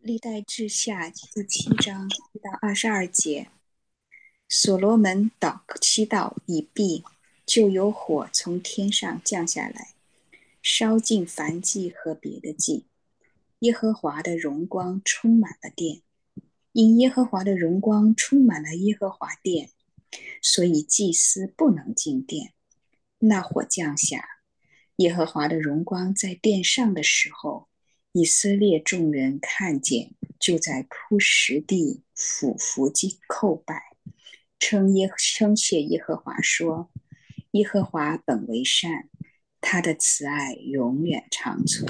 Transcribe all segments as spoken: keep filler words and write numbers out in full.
历代志下第七章一到二十二节，所罗门祷祈祷已毕，就有火从天上降下来，烧尽燔祭和别的祭。耶和华的荣光充满了殿，因耶和华的荣光充满了耶和华殿，所以祭司不能进殿。那火降下，耶和华的荣光在殿上的时候，以色列众人看见，就在铺石地俯伏击叩拜，称耶称谢耶和华说：耶和华本为善，他的慈爱永远长存。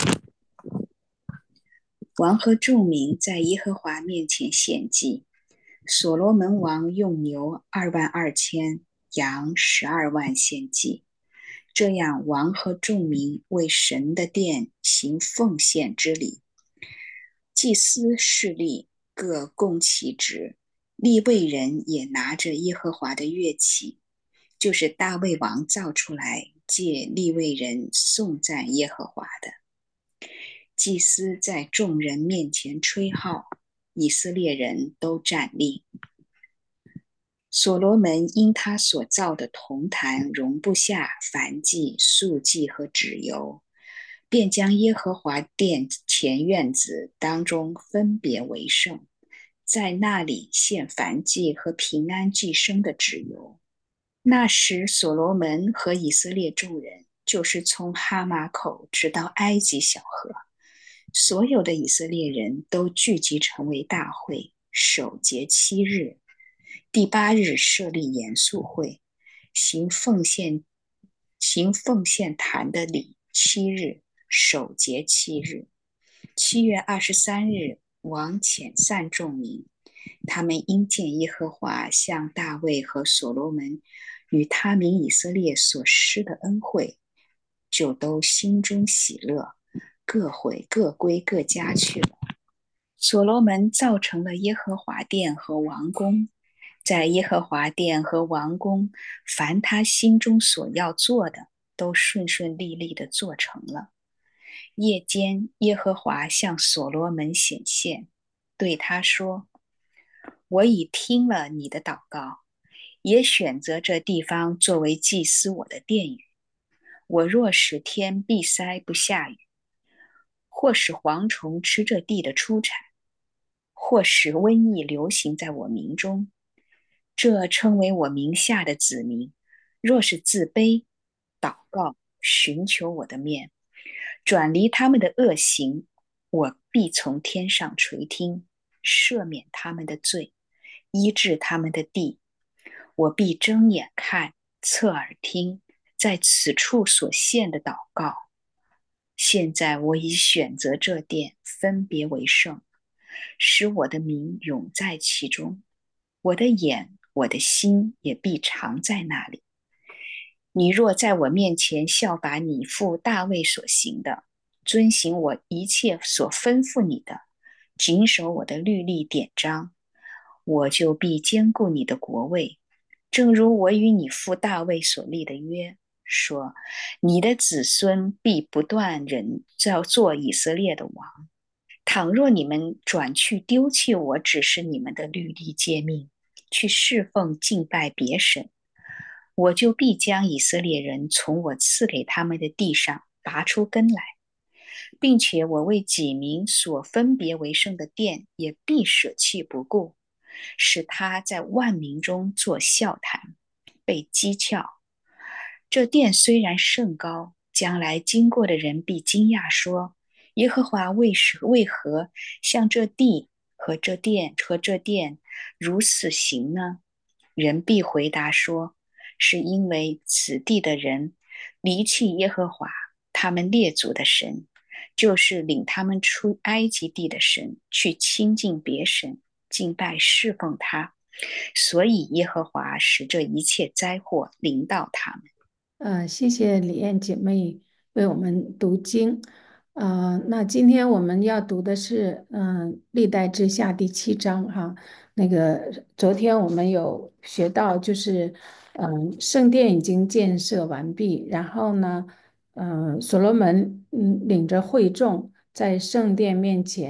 王和众民在耶和华面前献祭，所罗门王用牛二万二千，羊十二万献祭。这样，王和众民为神的殿行奉献之礼。祭司侍立各供其职，利未人也拿着耶和华的乐器，就是大卫王造出来借利未人颂赞耶和华的。祭司在众人面前吹号，以色列人都站立。所罗门因他所造的铜坛容不下燔祭、素祭和脂油，便将耶和华殿前院子当中分别为圣，在那里献燔祭和平安祭牲的脂油。那时所罗门和以色列众人，就是从哈马口直到埃及小河，所有的以色列人都聚集成为大会，守节七日。第八日设立严肃会，行奉献行奉献坛的礼七日，守节七日。七月二十三日，王遣散众民，他们因见耶和华向大卫和所罗门与他民以色列所施的恩惠，就都心中喜乐，各回各归各家去了。所罗门造成了耶和华殿和王宫，在耶和华殿和王宫，凡他心中所要做的，都顺顺利利地做成了。夜间，耶和华向所罗门显现，对他说：我已听了你的祷告，也选择这地方作为祭司我的殿宇。我若使天闭塞不下雨，或使蝗虫吃这地的出产，或使瘟疫流行在我民中，这称为我名下的子民，若是自卑、祷告、寻求我的面，转离他们的恶行，我必从天上垂听，赦免他们的罪，医治他们的地。我必睁眼看，侧耳听，在此处所献的祷告。现在我已选择这殿，分别为圣，使我的名永在其中。我的眼、我的心也必常在那里。你若在我面前效法你父大卫所行的，遵行我一切所吩咐你的，谨守我的律例典章，我就必坚固你的国位，正如我与你父大卫所立的约，说你的子孙必不断人要做以色列的王。倘若你们转去丢弃我指示你们的律例诫命，去侍奉敬拜别神，我就必将以色列人从我赐给他们的地上拔出根来，并且我为己民所分别为圣的殿也必舍弃不顾，使他在万民中作笑谈，被讥诮。这殿虽然甚高，将来经过的人必惊讶说：耶和华为是为何向这地和这殿和这殿如此行呢？人必回答说：是因为此地的人离弃耶和华他们列祖的神，就是领他们出埃及地的神，去亲近别神，敬拜侍奉他，所以耶和华使这一切灾祸临到他们。 呃，谢谢李燕姐妹为我们读经。呃，那今天我们要读的是嗯、呃历代志下第七章哈。那个昨天我们有学到，就是嗯、呃圣殿已经建设完毕，然后呢，嗯、所罗门嗯领着会众在圣殿面前，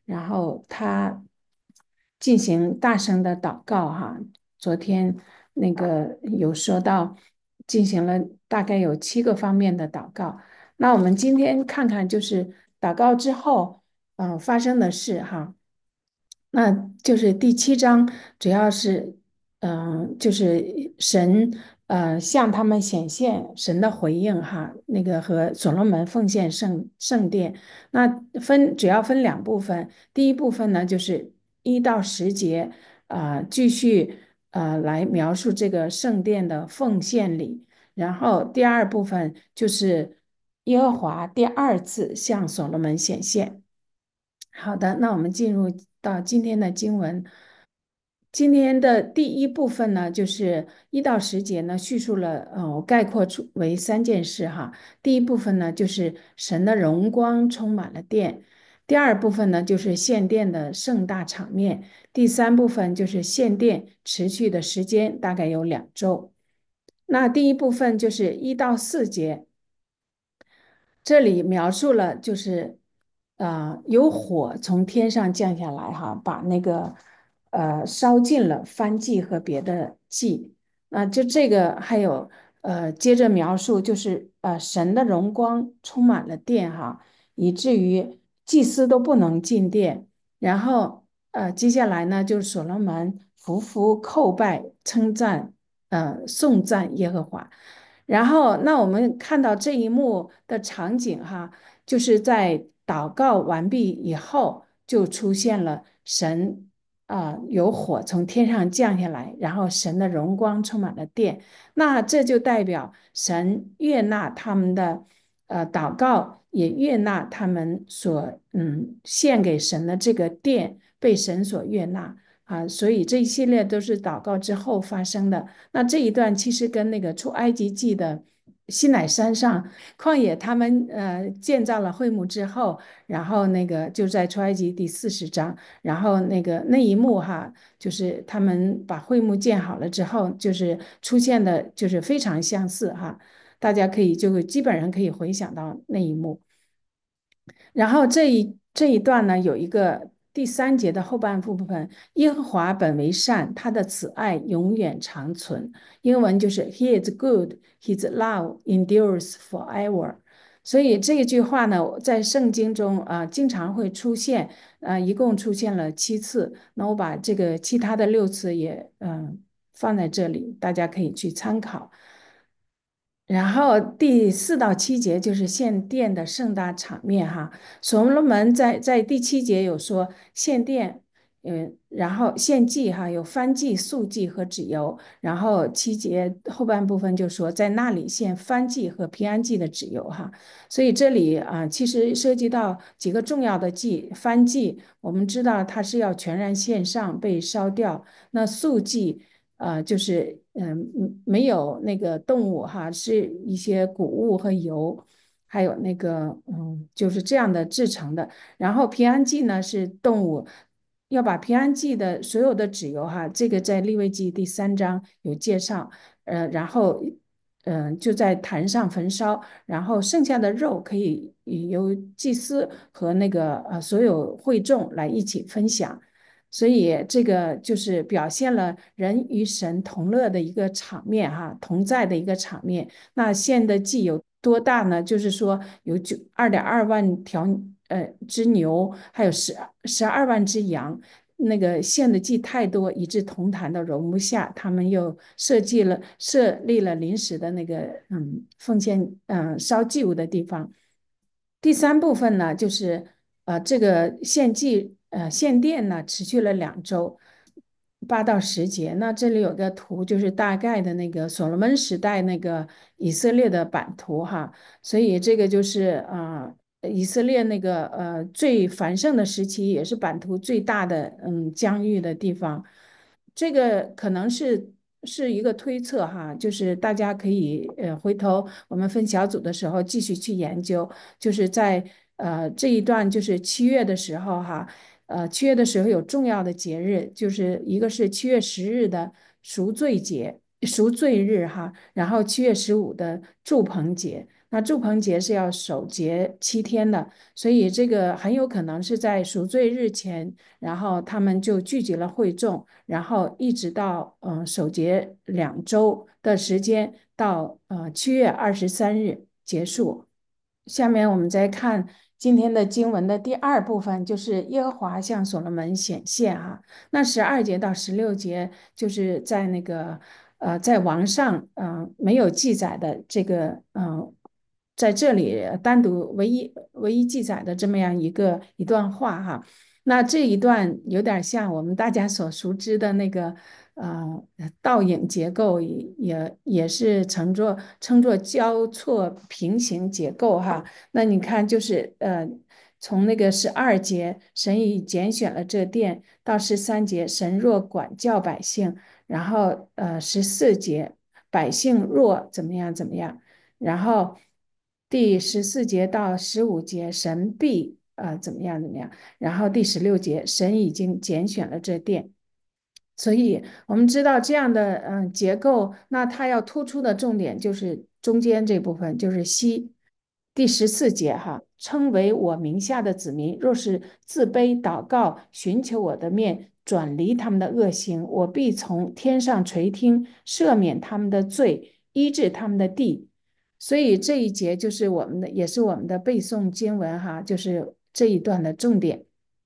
然后他进行大声的祷告哈。昨天那个有说到，进行了大概有七个方面的祷告。那我们今天看看，就是祷告之后，嗯、呃发生的事哈。那就是第七章，主要是，嗯、就是神，呃，向他们显现神的回应哈，那个和所罗门奉献圣圣殿。那分主要分两部分，第一部分呢就是一到十节，啊、继续呃来描述这个圣殿的奉献礼，然后第二部分就是耶和华第二次向所罗门显现。好的，那我们进入到今天的经文。今天的第一部分呢，就是一到十节呢，叙述了，呃，我概括出为三件事哈。第一部分呢，就是神的荣光充满了殿；第二部分呢，就是献殿的盛大场面；第三部分就是献殿持续的时间，大概有两周。那第一部分就是一到四节，这里描述了就是，呃，有火从天上降下来哈，把那个呃烧尽了燔祭和别的祭。那就这个还有呃，接着描述就是呃神的荣光充满了殿哈，以至于祭司都不能进殿。然后呃接下来呢，就是所罗门匍匐叩拜称赞呃颂赞耶和华。然后，那我们看到这一幕的场景哈，就是在祷告完毕以后，就出现了神啊、呃有火从天上降下来，然后神的荣光充满了殿。那这就代表神悦纳他们的呃祷告，也悦纳他们所嗯献给神的这个殿被神所悦纳啊。所以这一系列都是祷告之后发生的。那这一段其实跟那个出埃及记的西乃山上旷野，他们呃建造了会幕之后，然后那个就在出埃及第四十章，然后那个那一幕哈，就是他们把会幕建好了之后，就是出现的，就是非常相似哈，大家可以就基本上可以回想到那一幕。然后这一这一段呢，有一个第三节的后半部分，耶和华本为善，他的慈爱永远长存。英文就是 He is good, His love endures forever。所以这一句话呢，在圣经中啊、呃经常会出现，啊、呃一共出现了七次。那我把这个其他的六次也嗯、呃放在这里，大家可以去参考。然后第四到七节就是献殿的盛大场面哈。所罗门在在第七节有说献殿，嗯，然后献祭哈，有燔祭、素祭和脂油。然后七节后半部分就说在那里献燔祭和平安祭的脂油哈。所以这里啊，其实涉及到几个重要的祭，燔祭我们知道它是要全然献上被烧掉，那素祭。呃，就是嗯嗯没有那个动物哈，是一些谷物和油，还有那个嗯就是这样的制成的。然后平安祭呢是动物，要把平安祭的所有的脂油哈，这个在利未记第三章有介绍，呃，然后嗯、呃就在坛上焚烧，然后剩下的肉可以由祭司和那个呃所有会众来一起分享。所以这个就是表现了人与神同乐的一个场面哈，同在的一个场面。那献的祭有多大呢？就是说有九二点二万条呃只牛，还有十十二万只羊。那个献的祭太多，以致同坛的容不下，他们又设计了设立了临时的那个嗯奉献嗯烧祭物的地方。第三部分呢，就是呃这个献祭呃献殿呢持续了两周，八到十节。那这里有个图，就是大概的那个所罗门时代那个以色列的版图哈。所以这个就是啊、呃、以色列那个呃最繁盛的时期，也是版图最大的嗯疆域的地方。这个可能是是一个推测哈，就是大家可以呃回头我们分小组的时候继续去研究，就是在呃这一段就是七月的时候哈，呃七月的时候有重要的节日，就是一个是七月十日的赎罪节。赎罪日哈，然后七月十五的祝棚节。 那住棚节是要守节七天的，所以这个很有可能是在赎罪日前，然后他们就聚集了会众，然后一直到嗯、呃守节两周的时间，到呃七月二十三日结束。下面我们再看今天的经文的第二部分，就是耶和华向所罗门显现哈、那十二节到十六节就是在那个呃，在王上嗯、呃没有记载的这个嗯、呃在这里单独唯一唯一记载的这么样一个一段话哈。那这一段有点像我们大家所熟知的那个呃倒影结构也，也也是称作称作交错平行结构哈。那你看，就是呃，从那个十二节，神已拣选了这殿，到十三节，神若管教百姓，然后呃十四节，百姓若怎么样怎么样，然后第十四节到十五节，神必呃怎么样怎么样，然后第十六节，神已经拣选了这殿。所以我们知道这样的嗯、呃结构，那它要突出的重点就是中间这部分，就是西第十四节哈，称为我名下的子民，若是自卑祷告，寻求我的面，转离他们的恶行，我必从天上垂听，赦免他们的罪，医治他们的地。所以这一节就是我们的，也是我们的背诵经文哈，就是这一段的重点。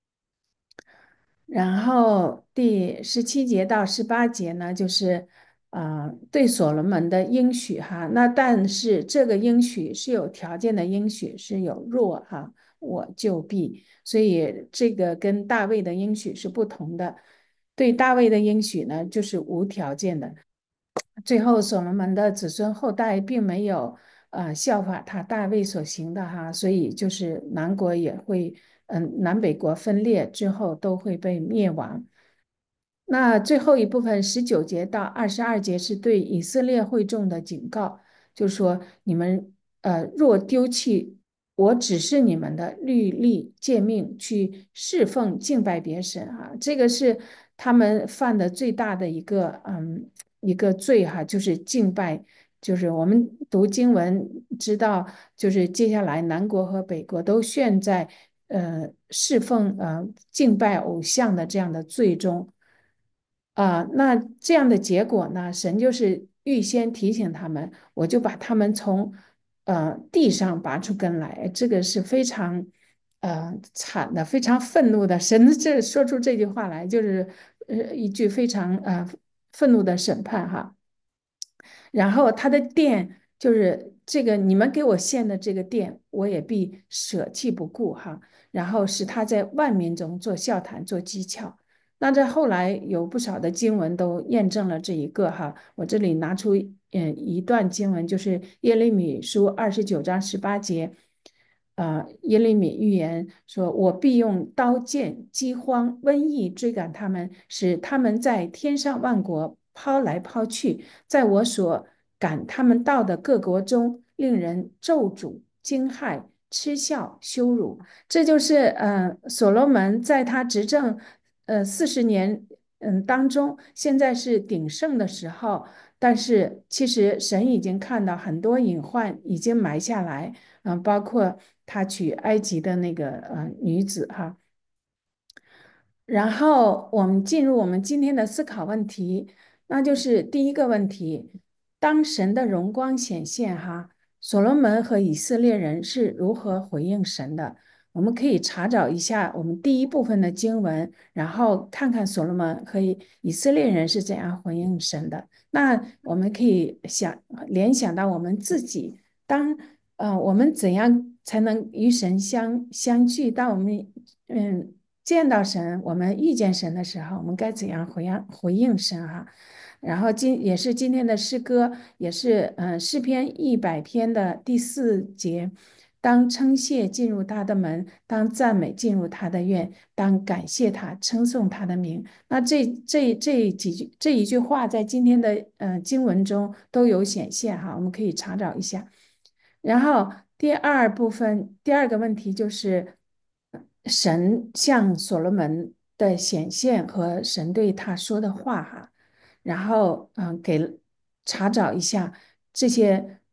然后第十七节到十八节呢，就是呃对所罗门的应许哈。那但是这个应许是有条件的应许，是有若哈我就必，所以这个跟大卫的应许是不同的。对大卫的应许呢，就是无条件的。最后所罗门的子孙后代并没有呃效法他大卫所行的哈，所以就是南国也会嗯南北国分裂之后都会被灭亡。那最后一部分十九节到二十二节是对以色列会众的警告，就是说你们呃若丢弃我指示你们的律例诫命，去侍奉敬拜别神啊，这个是他们犯的最大的一个嗯一个罪哈，就是敬拜。就是我们读经文知道，就是接下来南国和北国都陷在呃侍奉呃敬拜偶像的这样的罪中。啊，那这样的结果呢？神就是预先提醒他们，我就把他们从呃地上拔出根来，这个是非常呃惨的，非常愤怒的。神这说出这句话来，就是呃一句非常呃愤怒的审判哈。然后他的殿就是这个你们给我献的这个殿，我也必舍弃不顾哈。然后使他在万民中做笑谈，做讥诮。那这后来有不少的经文都验证了这一个哈。我这里拿出嗯一段经文，就是耶利米书二十九章十八节。呃，耶利米预言说：“我必用刀剑、饥荒、瘟疫追赶他们，使他们在天上万国抛来抛去，在我所赶他们到的各国中，令人咒诅、惊骇、嗤笑、羞辱。”这就是呃，所罗门在他执政呃四十年嗯当中，现在是鼎盛的时候，但是其实神已经看到很多隐患已经埋下来。嗯、呃包括他娶埃及的那个呃女子哈。然后我们进入我们今天的思考问题，那就是第一个问题：当神的荣光显现哈，所罗门和以色列人是如何回应神的？我们可以查找一下我们第一部分的经文，然后看看所罗门和以色列人是怎样回应神的。那我们可以想联想到我们自己，当呃我们怎样才能与神相相聚？当我们嗯。见到神，我们遇见神的时候，我们该怎样回应回应神哈？然后今也是今天的诗歌，也是嗯、呃、诗篇一百篇的第四节，当称谢进入他的门，当赞美进入他的院，当感谢他，称颂他的名。那这这这几句这一句话，在今天的呃经文中都有显现哈，我们可以查找一下。然后第二部分，第二个问题就是神向所罗门的显现和神对他说的话哈，然后嗯，给查找一下这些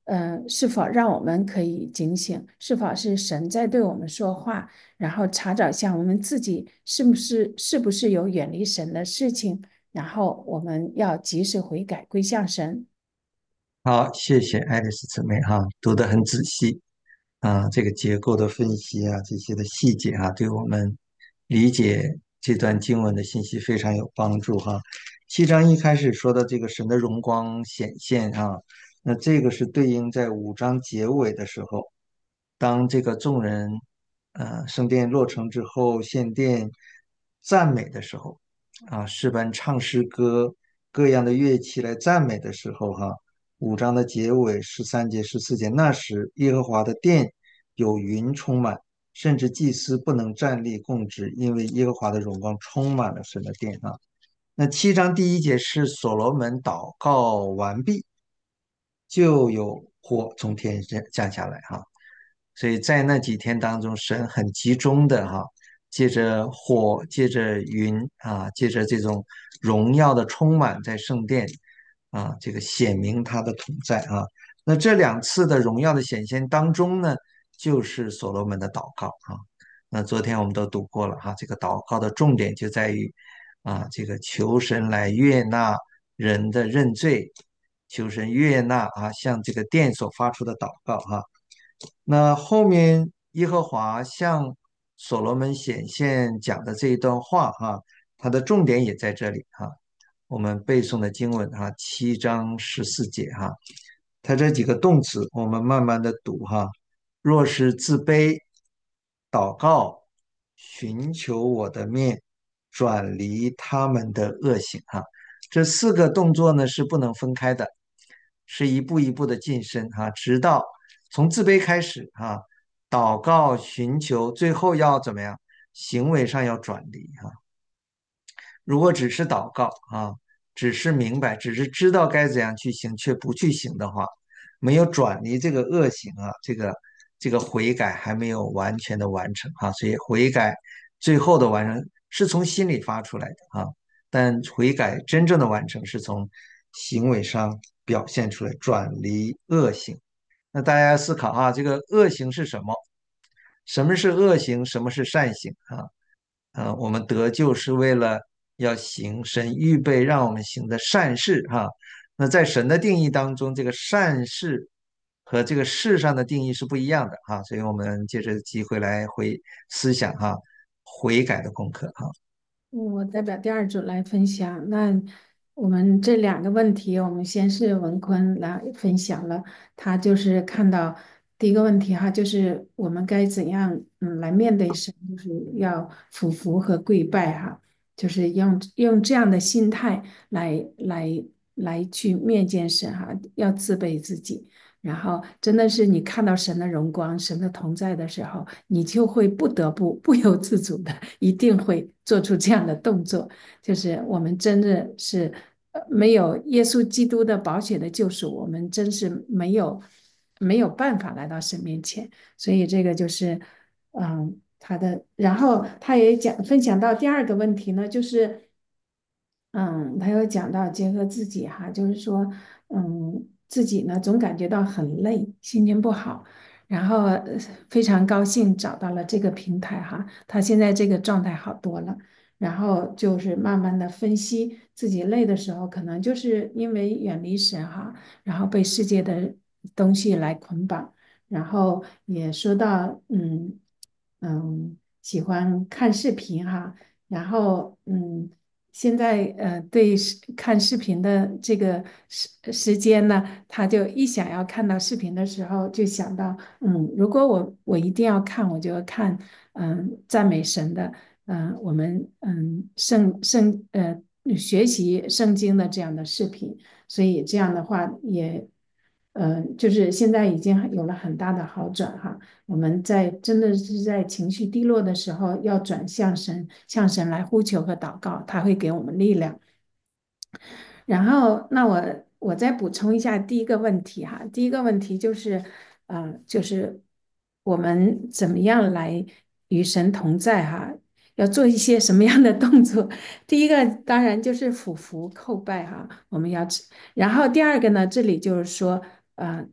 呃，是否让我们可以警醒？是否是神在对我们说话？然后查找一下我们自己是不是是不是有远离神的事情，然后我们要及时悔改归向神。 好，谢谢爱丽丝姊妹哈，读得很仔细啊，这个结构的分析啊，这些的细节啊，对我们理解这段经文的信息非常有帮助哈。七章一开始说的这个神的荣光显现啊，那这个是对应在五章结尾的时候，当这个众人呃圣殿落成之后献殿赞美的时候啊，诗班唱诗歌，各样的乐器来赞美的时候哈。五章的结尾十三节、十四节，那时耶和华的殿有云充满，甚至祭司不能站立供职，因为耶和华的荣光充满了神的殿啊。那七章第一节是所罗门祷告完毕，就有火从天降降下来哈。所以在那几天当中，神很集中的哈，借着火，借着云啊，借着这种荣耀的充满在圣殿啊，这个显明他的同在啊。那这两次的荣耀的显现当中呢，就是所罗门的祷告啊。那昨天我们都读过了哈，这个祷告的重点就在于啊，这个求神来悦纳人的认罪，求神悦纳啊，向这个殿所发出的祷告哈。那后面耶和华向所罗门显现讲的这一段话哈，它的重点也在这里哈。我们背诵的经文哈，七章十四节哈，它这几个动词我们慢慢的读哈。若是自卑、祷告、寻求我的面，转离他们的恶行哈，这四个动作呢是不能分开的，是一步一步的晋升哈，直到从自卑开始哈，祷告、寻求，最后要怎么样？行为上要转离哈。如果只是祷告啊，只是明白，只是知道该怎样去行，却不去行的话，没有转离这个恶行啊，这个这个悔改还没有完全的完成啊，所以悔改最后的完成是从心里发出来的啊，但悔改真正的完成是从行为上表现出来，转离恶行。那大家要思考啊，这个恶行是什么？什么是恶行？什么是善行啊？啊，我们得救是为了要行神预备让我们行的善事哈。那在神的定义当中，这个善事和这个世上的定义是不一样的哈。所以我们借着机会来回思想哈，悔改的功课哈。 嗯我代表第二组来分享。那我们这两个问题，我们先是文坤来分享了，他就是看到第一个问题哈，就是我们该怎样嗯来面对神，就是要俯伏和跪拜哈，就是用用这样的心态来来来去面见神哈，要自卑自己。然后真的是你看到神的荣光、神的同在的时候，你就会不得不不由自主的，一定会做出这样的动作。就是我们真的是呃没有耶稣基督的宝血的救赎，我们真是没有没有办法来到神面前。所以这个就是嗯他的，然后他也讲分享到第二个问题呢，就是。嗯，他有讲到结合自己哈，就是说，嗯，自己呢总感觉到很累，心情不好，然后呃非常高兴找到了这个平台哈，他现在这个状态好多了，然后就是慢慢的分析自己累的时候，可能就是因为远离神哈，然后被世界的东西来捆绑，然后也说到，嗯嗯，喜欢看视频哈。然后嗯，现在呃对视看视频的这个时时间呢，他就一想要看到视频的时候，就想到嗯，如果我我一定要看，我就要看嗯赞美神的，嗯、我们嗯圣圣呃学习圣经的这样的视频，所以这样的话也。呃，就是现在已经有了很大的好转哈。我们在真的是在情绪低落的时候，要转向神，向神来呼求和祷告，他会给我们力量。然后，那我我再补充一下第一个问题哈，第一个问题就是，呃，就是我们怎么样来与神同在哈，要做一些什么样的动作？第一个当然就是俯伏叩拜哈，我们要，然后第二个呢，这里就是说，呃。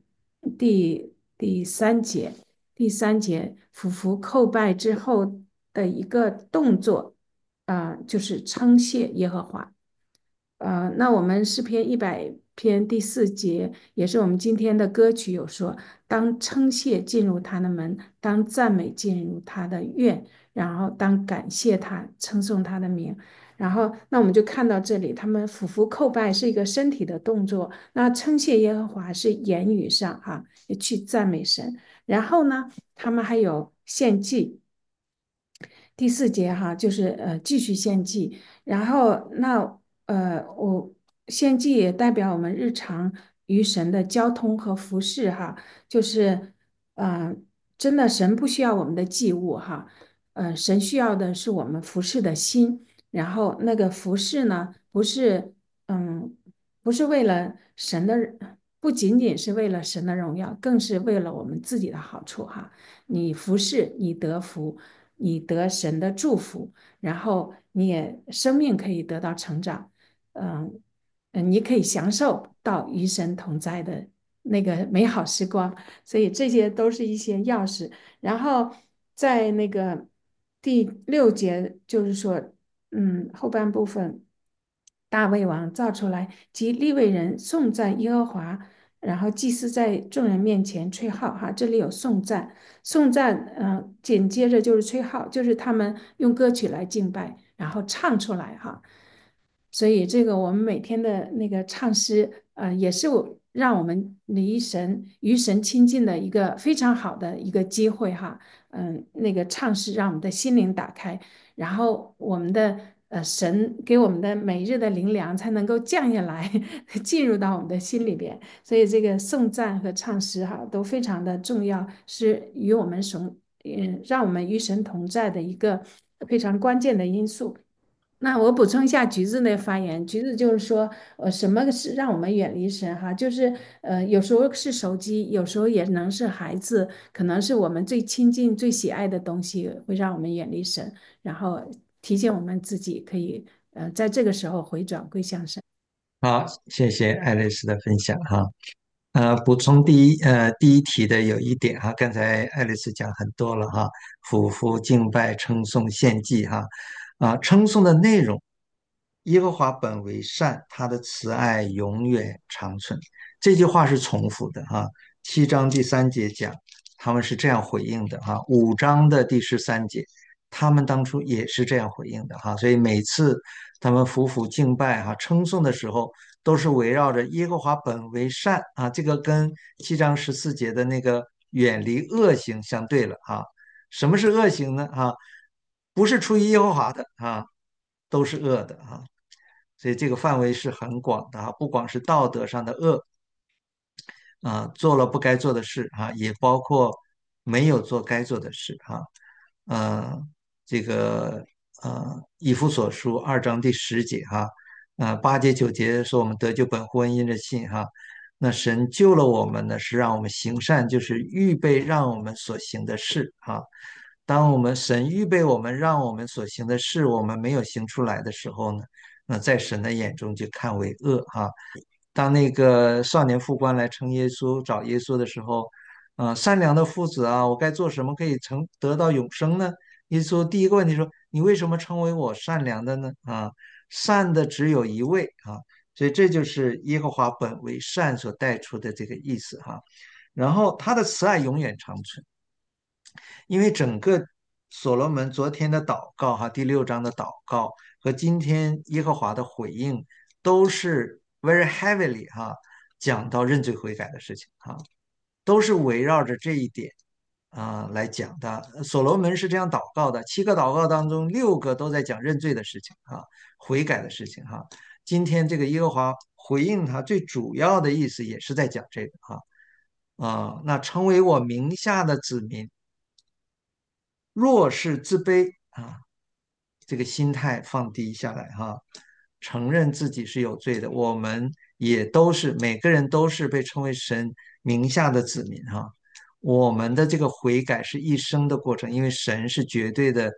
第第三节，第三节俯伏叩拜之后的一个动作，啊、呃就是称谢耶和华。呃，那我们诗篇一百篇第四节，也是我们今天的歌曲有说，当称谢进入他的门，当赞美进入他的院，然后当感谢他，称颂他的名。然后，那我们就看到这里，他们俯伏叩拜是一个身体的动作，那称谢耶和华是言语上哈、啊，去赞美神。然后呢，他们还有献祭，第四节哈，就是呃继续献祭。然后那呃我献祭也代表我们日常与神的交通和服侍哈，就是呃真的神不需要我们的祭物哈，呃神需要的是我们服侍的心。然后那个服侍呢，不是嗯不是为了神的，不仅仅是为了神的荣耀，更是为了我们自己的好处哈。你服侍，你得福，你得神的祝福，然后你也生命可以得到成长，嗯嗯，你可以享受到与神同在的那个美好时光，所以这些都是一些钥匙。然后在那个第六节，就是说，嗯，后半部分，大卫王造出来，即利未人颂赞耶和华。然后祭司在众人面前吹号，哈，这里有颂赞，颂赞，嗯、呃，紧接着就是吹号，就是他们用歌曲来敬拜，然后唱出来哈。所以这个我们每天的那个唱诗，呃，也是我让我们离神与神亲近的一个非常好的一个机会哈。嗯，那个唱诗让我们的心灵打开，然后我们的呃神给我们的每日的灵粮才能够降下来，进入到我们的心里边。所以这个颂赞和唱诗哈都非常的重要，是与我们神，嗯，让我们与神同在的一个非常关键的因素。那我补充一下橘子的发言，橘子就是说，呃，什么是让我们远离神哈？就是呃，有时候是手机，有时候也能是孩子，可能是我们最亲近、最喜爱的东西，会让我们远离神，然后提醒我们自己可以，呃，在这个时候回转归向神。 好，谢谢爱丽丝的分享哈。呃，补充第一呃第一题的有一点哈，刚才爱丽丝讲很多了哈，俯伏敬拜、称颂、献祭哈，啊，称颂的内容，耶和华本为善，他的慈爱永远长存，这句话是重复的哈。七章第三节讲他们是这样回应的哈，五章的第十三节他们当初也是这样回应的哈，所以每次他们俯伏敬拜哈称颂的时候，都是围绕着耶和华本为善啊，这个跟七章十四节的那个远离恶行相对了啊。什么是恶行呢？啊，不是出于耶和华的啊，都是恶的啊。所以这个范围是很广的啊，不光是道德上的恶啊，做了不该做的事啊，也包括没有做该做的事啊。呃，这个呃，以弗所书二章第十节哈，呃，八节九节说我们得救本乎恩因着信哈。那神救了我们呢，是让我们行善，就是预备让我们所行的事哈。当我们神预备我们让我们所行的事，我们没有行出来的时候呢，那在神的眼中就看为恶哈。当那个少年副官来称耶稣找耶稣的时候，啊、善良的父子啊，我该做什么可以成得到永生呢？耶稣第一个问题说：你为什么称为我善良的呢？啊，善的只有一位啊，所以这就是耶和华本为善所带出的这个意思哈。然后他的慈爱永远长存，因为整个所罗门昨天的祷告哈，第六章的祷告和今天耶和华的回应都是 very heavily 哈，讲到认罪悔改的事情哈，都是围绕着这一点啊来讲的。所罗门是这样祷告的，七个祷告当中六个都在讲认罪的事情啊，悔改的事情哈。今天这个耶和华回应他最主要的意思也是在讲这个哈啊，那成为我名下的子民。若是自卑啊，这个心态放低下来哈，承认自己是有罪的，我们也都是每个人都是被称为神名下的子民哈。我们的这个悔改是一生的过程，因为神是绝对的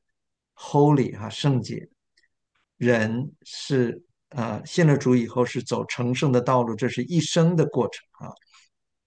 holy 哈圣洁，人是呃信了主以后是走成圣的道路，这是一生的过程啊。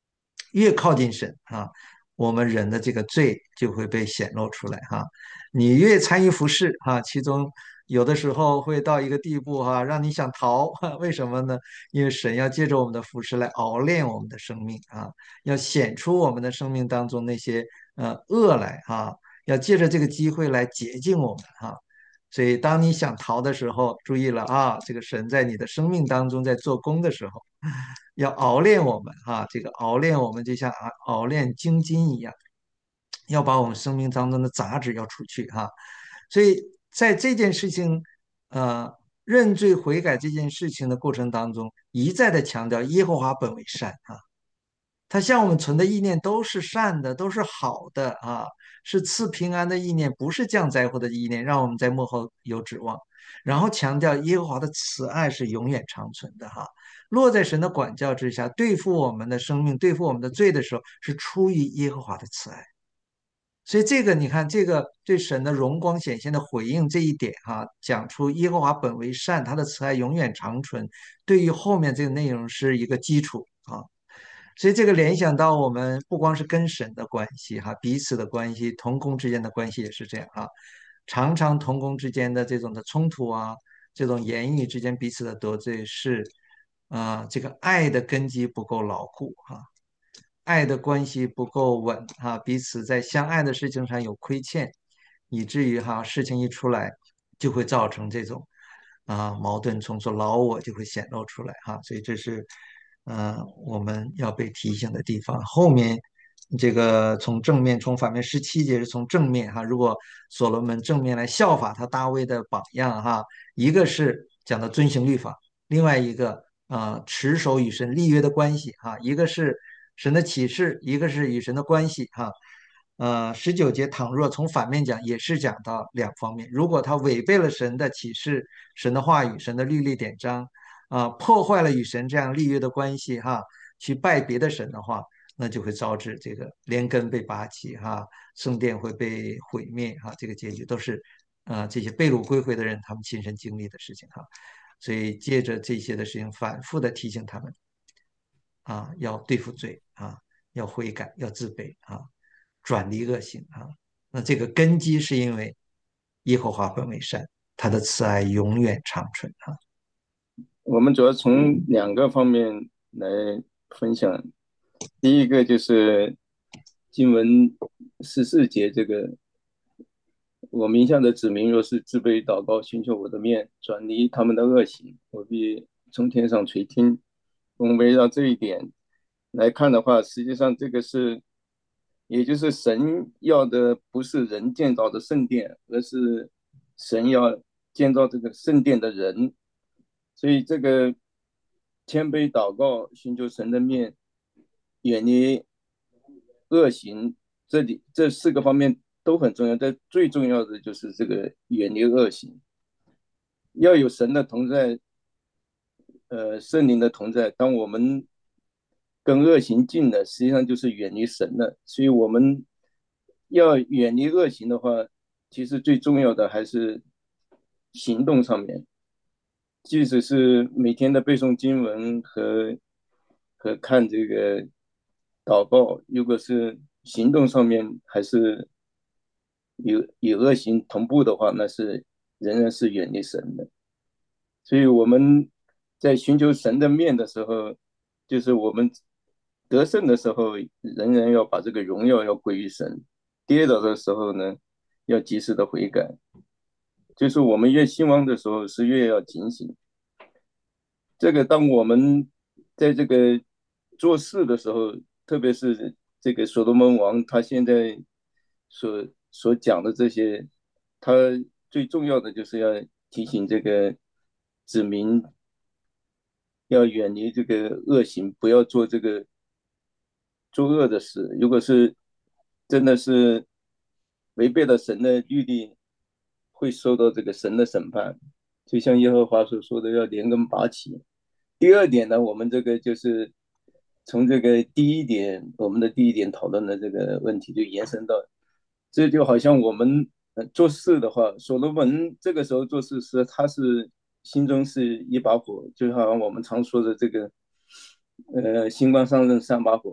越靠近神啊，我们人的这个罪就会被显露出来哈。你越参与服侍哈，其中有的时候会到一个地步哈，让你想逃，为什么呢？因为神要借着我们的服侍来熬炼我们的生命啊，要显出我们的生命当中那些呃恶来啊，要借着这个机会来洁净我们哈。所以，当你想逃的时候，注意了啊！这个神在你的生命当中在做工的时候，要熬炼我们哈。这个熬炼我们就像啊熬炼精金一样，要把我们生命当中的杂质要除去哈。所以在这件事情，呃，认罪悔改这件事情的过程当中，一再的强调耶和华本为善啊。他向我们存的意念都是善的，都是好的啊，是赐平安的意念，不是降灾祸的意念，让我们在幕后有指望。然后强调耶和华的慈爱是永远长存的哈，落在神的管教之下，对付我们的生命，对付我们的罪的时候，是出于耶和华的慈爱。所以这个你看，这个对神的荣光显现的回应这一点哈，讲出耶和华本为善，他的慈爱永远长存，对于后面这个内容是一个基础啊。所以这个联想到我们不光是跟神的关系哈，彼此的关系，同工之间的关系也是这样啊。常常同工之间的这种的冲突啊，这种言语之间彼此的得罪是，啊、这个爱的根基不够牢固哈，爱的关系不够稳哈，彼此在相爱的事情上有亏欠，以至于哈事情一出来就会造成这种啊矛盾冲突，老我就会显露出来哈，所以这是呃我们要被提醒的地方。后面这个从正面从反面十七节是从正面哈，如果所罗门正面来效法他大卫的榜样哈，一个是讲的遵行律法，另外一个啊、呃持守与神立约的关系哈，一个是神的启示，一个是与神的关系哈。呃，十九节倘若从反面讲，也是讲到两方面。如果他违背了神的启示、神的话语、神的律例典章，啊、破坏了与神这样立约的关系，哈，去拜别的神的话，那就会招致这个连根被拔起，哈，圣殿会被毁灭，哈，这个结局都是，啊、这些被掳归回的人他们亲身经历的事情，哈。所以借着这些的事情，反复的提醒他们，啊，要对付罪，啊，要悔改，要自卑，啊。转离恶行啊。那这个根基是因为耶和华本为善，他的慈爱永远长存啊。 我们主要从两个方面来分享。第一个就是经文十四节，这个我名下的子民若是自卑祷告，寻求我的面，转离他们的恶行，我必从天上垂听。我们围绕这一点来看的话，实际上这个是，也就是神要的不是人建造的圣殿，而是神要建造这个圣殿的人。所以这个谦卑祷告，寻求神的面，远离恶行，这里这四个方面都很重要，但最重要的就是这个远离恶行，要有神的同在，呃，圣灵的同在。当我们跟恶行近了，实际上就是远离神了。所以我们要远离恶行的话，其实最重要的还是行动上面，即使是每天的背诵经文和和看这个祷告，如果是行动上面还是与与恶行同步的话，那是仍然是远离神的。所以我们在寻求神的面的时候，就是我们得胜的时候，仍然要把这个荣耀要归于神；跌倒的时候呢，要及时的悔改。就是我们越兴旺的时候，是越要警醒。这个当我们在这个做事的时候，特别是这个所罗门王，他现在所所讲的这些，他最重要的就是要提醒这个子民要远离这个恶行，不要做这个作恶的事。如果是真的是违背了神的律例，会受到这个神的审判。就像耶和华所说的，要连根拔起。第二点呢，我们这个就是从这个第一点，我们的第一点讨论的这个问题，就延伸到，这就好像我们做事的话，所罗门这个时候做事是他是心中是一把火，就好像我们常说的这个，呃，星光上任三把火。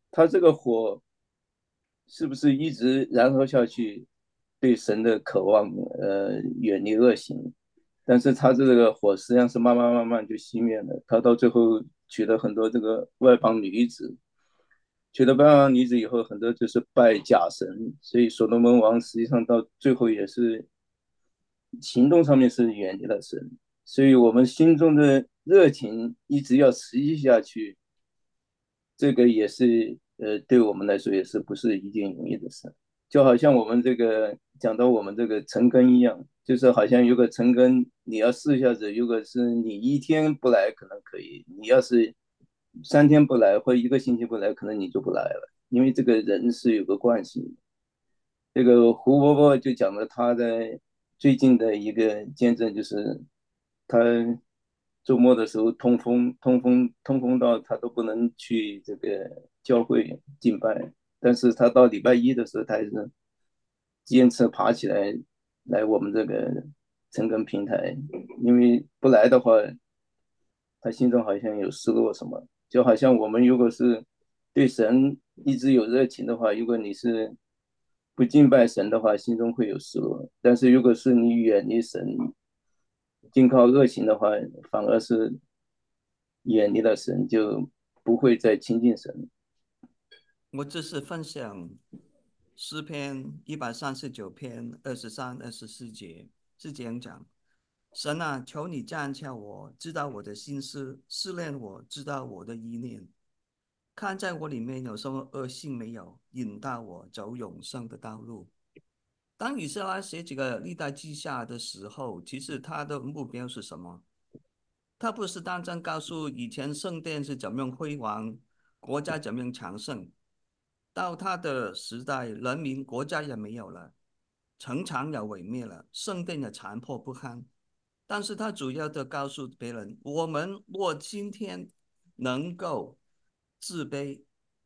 他这个火是不是一直燃烧下去，对神的渴望，呃，远离恶行？但是他这个火实际上是慢慢慢慢就熄灭了。他到最后娶了很多这个外邦女子，娶了外邦女子以后，很多就是拜假神，所以所罗门王实际上到最后也是行动上面是远离了神。所以我们心中的热情一直要持续下去，这个也是呃，对我们来说也是不是一件容易的事。就好像我们这个讲到我们这个晨更一样，就是好像如果晨更你要试一下子，如果是你一天不来可能可以，你要是三天不来或一个星期不来，可能你就不来了，因为这个人是有个惯性。这个胡伯伯就讲了他在最近的一个见证，就是他周末的时候痛风，痛风痛风到他都不能去这个教会敬拜，但是他到礼拜一的时候，他还是坚持爬起来来我们这个晨更平台，因为不来的话，他心中好像有失落什么，就好像我们如果是对神一直有热情的话，如果你是不敬拜神的话，心中会有失落；但是如果是你远离神，尽靠恶行的话，反而是远离了神，就不会再亲近神。 我这是分享诗篇一百三十九篇二十三、二十四节是这样讲：神啊，求你鉴察我，知道我的心思，试炼我，知道我的意念，看在我里面有什么恶性没有，引导我走永生的道路。当以色列写这个历代记下的时候，其实他的目标是什么？他不是单单告诉以前圣殿是怎么样辉煌，国家怎么样强盛。到他的时代，人民国家也没有了，城墙也毁灭了，圣殿也残破不堪。但是他主要的告诉别人，我们若今天能够自卑、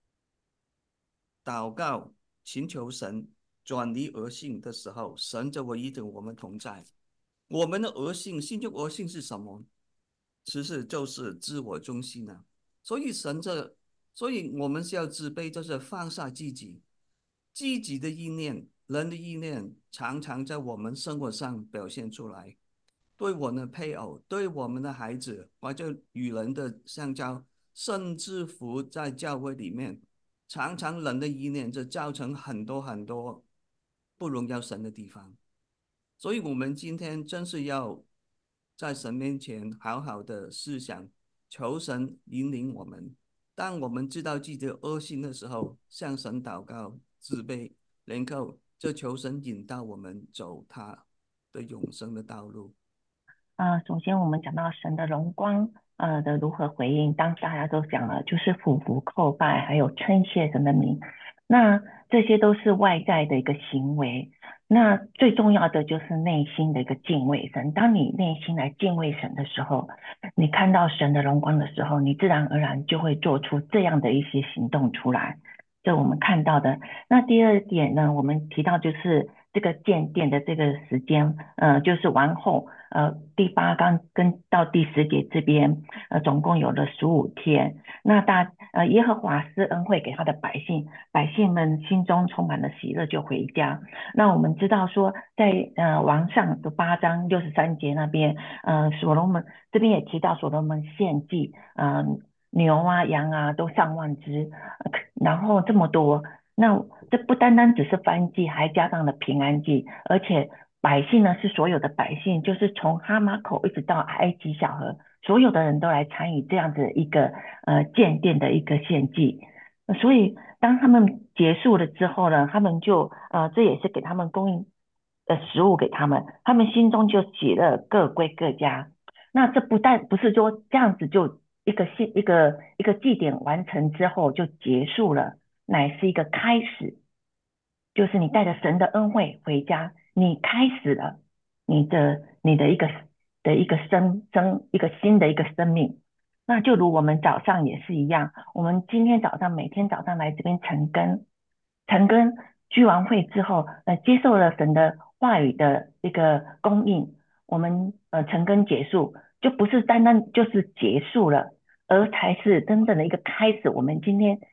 祷告、寻求神、转离恶性的时候，神就会与我们同在。我们的恶性，心中恶性是什么？其实就是自我中心啊。所以神这，所以我们是要自卑，就是放下自己，积极的意念，人的意念常常在我们生活上表现出来。对我们的配偶，对我们的孩子，或者与人的相交，甚至乎在教会里面，常常人的意念就造成很多很多不荣耀神的地方。所以我们今天真是要在神面前好好的思想，求神引领我们。当我们知道自己的恶行的时候，向神祷告，自卑，然后就求神引导我们走他的永生的道路。 呃，首先我们讲到神的荣光，呃的如何回应，当大家都讲了，就是俯伏叩拜，还有称谢神的名，那这些都是外在的一个行为。那最重要的就是内心的一个敬畏神。当你内心来敬畏神的时候，你看到神的荣光的时候，你自然而然就会做出这样的一些行动出来。这我们看到的。那第二点呢，我们提到就是这个建殿的这个时间，呃，就是完后，呃，第八章跟到第十节这边，呃，总共有了十五天。那大呃耶和华施恩惠给他的百姓，百姓们心中充满了喜乐，就回家。那我们知道说，在呃王上的八章六十三节那边，呃，所罗门这边也提到所罗门献祭，呃。牛啊、羊啊都上万只，然后这么多，那这不单单只是燔祭，还加上了平安祭，而且百姓呢是所有的百姓，就是从哈马口一直到埃及小河，所有的人都来参与这样子一个呃建殿的一个献祭，所以当他们结束了之后呢，他们就呃这也是给他们供应的食物给他们，他们心中就喜乐，各归各家。那这不但不是说这样子就一个祭一个一个祭典完成之后就结束了，乃是一个开始，就是你带着神的恩惠回家，你开始了你的你的一个的一个生生一个新的一个生命。那就如我们早上也是一样，我们今天早上每天早上来这边晨更，晨更聚完会之后，呃，接受了神的话语的一个供应，我们呃晨更结束，就不是单单就是结束了，而才是真正的一个开始。我们今天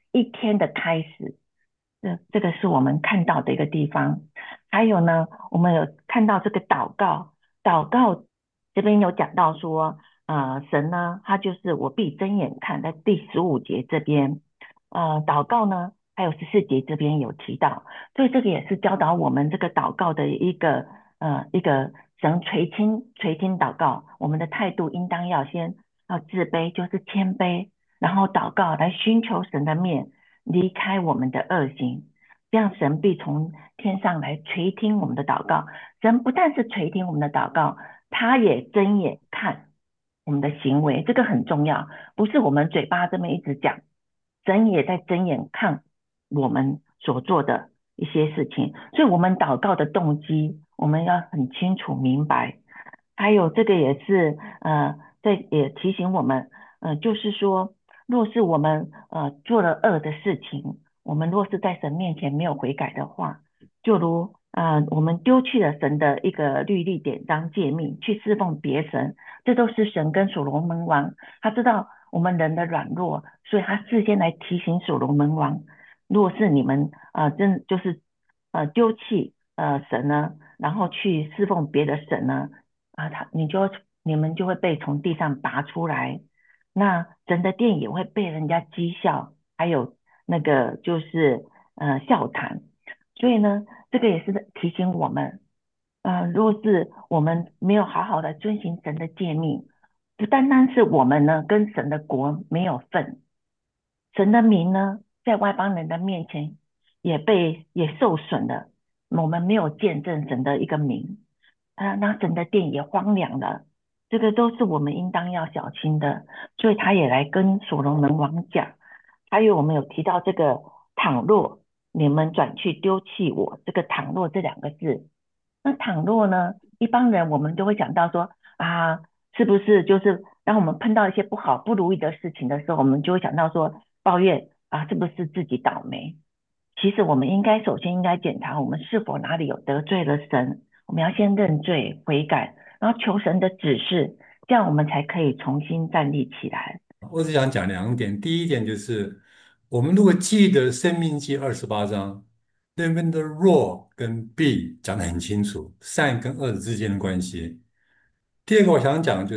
一天的开始。这这个是我们看到的一个地方。还有呢，我们有看到这个祷告，祷告这边有讲到说，呃，神呢，他就是我必睁眼看，在第十五节这边，呃，祷告呢，还有十四节这边有提到，所以这个也是教导我们这个祷告的一个呃一个神垂听垂听祷告，我们的态度应当要先要自卑，就是谦卑，然后祷告来寻求神的面，离开我们的恶行，这样神必从天上来垂听我们的祷告。神不但是垂听我们的祷告，他也睁眼看我们的行为，这个很重要，不是我们嘴巴这么一直讲，神也在睁眼看我们所做的一些事情。所以我们祷告的动机，我们要很清楚明白。还有这个也是呃，在也提醒我们，呃，就是说，若是我们呃做了恶的事情，我们若是在神面前没有悔改的话，就如呃我们丢弃了神的一个律例典章诫命，去侍奉别神，这都是神跟所罗门王，他知道我们人的软弱，所以他事先来提醒所罗门王，若是你们呃真就是呃丢弃呃神呢，然后去侍奉别的神呢，啊，他你就你们就会被从地上拔出来，那神的殿也会被人家讥笑，还有那个就是呃笑谈。所以呢，这个也是提醒我们，呃，如果是我们没有好好的遵行神的诫命，不单单是我们呢跟神的国没有份，神的名呢在外邦人的面前也被也受损了，我们没有见证神的一个名。啊，那神的殿也荒凉了，这个都是我们应当要小心的。所以他也来跟所罗门王讲，还有我们有提到这个倘若你们转去丢弃我，这个倘若这两个字，那倘若呢，一般人我们都会讲到说啊，是不是就是当我们碰到一些不好不如意的事情的时候，我们就会想到说抱怨啊，是不是自己倒霉？其实我们应该首先应该检查我们是否哪里有得罪了神，我们要先认罪悔改，然后求神的指示，这样我们才可以重新站立起来。 我只想讲两点。第一点就是，我们如果记得《生命记》二十八章那边的若跟 be 讲得很清楚，善跟恶之间的关系。第二个我想讲的就是，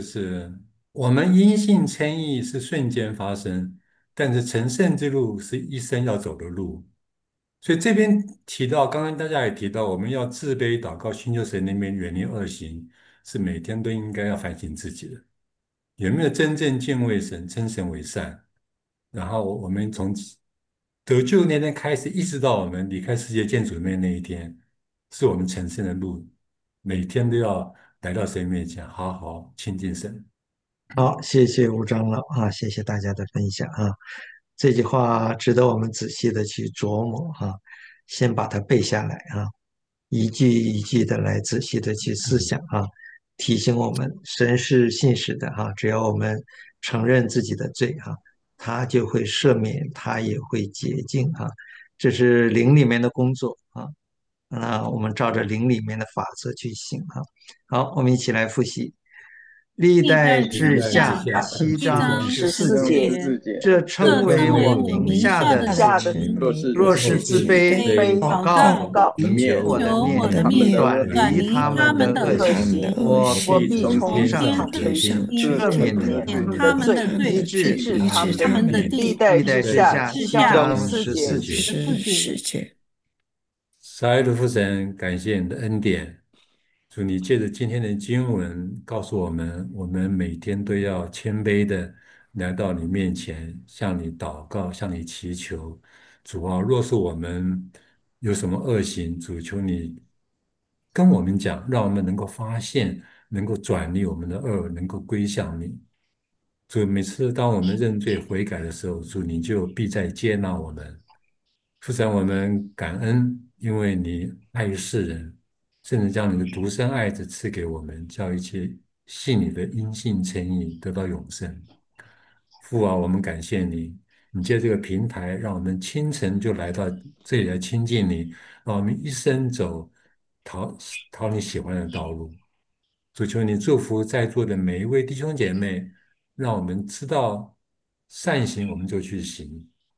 我们因信称义是瞬间发生，但是成圣之路是一生要走的路。所以这边提到，刚刚大家也提到，我们要自卑祷告，寻求神那边远离恶行，是每天都应该要反省自己的。有没有真正敬畏神、称神为善？然后我们从得救那天开始，一直到我们离开世界见主面那一天，是我们成圣的路，每天都要来到神面前，好好亲近神。 好，谢谢吴长老啊，谢谢大家的分享啊。这句话值得我们仔细的去琢磨哈、先把它背下来啊，一句一句的来仔细的去思想啊，提醒我们神是信实的哈、只要我们承认自己的罪哈、他就会赦免，他也会洁净哈、这是灵里面的工作啊。那我们照着灵里面的法则去行哈、好，我们一起来复习。历历代代志志下下七七章章十十四四十四节， 节， 节， 这这称为称为我我名名下下的的子子民， 若是若是若是自自卑卑祷祷告， 告， 寻求我的求我的面， 面， 转转离离他他们的们的恶恶行， 行，我必从从天上从天上垂听， 听， 赦免他免们的他们的罪，医罪， 治医他们治他们的的病。 地。 历代志下志七下章十四节。 十四节。 慈爱的父神，感谢你的恩典，主你借着今天的经文告诉我们，我们每天都要谦卑的来到你面前，向你祷告，向你祈求。主啊，若是我们有什么恶行，主求你跟我们讲，让我们能够发现，能够转离我们的恶，能够归向你。主，每次当我们认罪悔改的时候，主你就必在接纳我们。父神，我们感恩，因为你爱世人，甚至将你的独生爱子赐给我们，叫一切信你的因信称义得到永生。父啊，我们感谢你，你借这个平台，让我们清晨就来到这里来亲近你，让我们一生走讨讨你喜欢的道路。主求你祝福在座的每一位弟兄姐妹，让我们知道善行，我们就去行。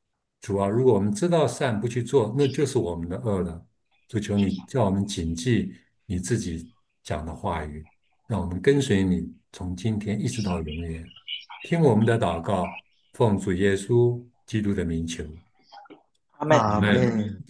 主啊，如果我们知道善不去做，那就是我们的恶了。主求你叫我们谨记你自己讲的话语，让我们跟随你，从今天一直到永远。听我们的祷告，奉主耶稣基督的名求， 阿门。 阿阿门。 门。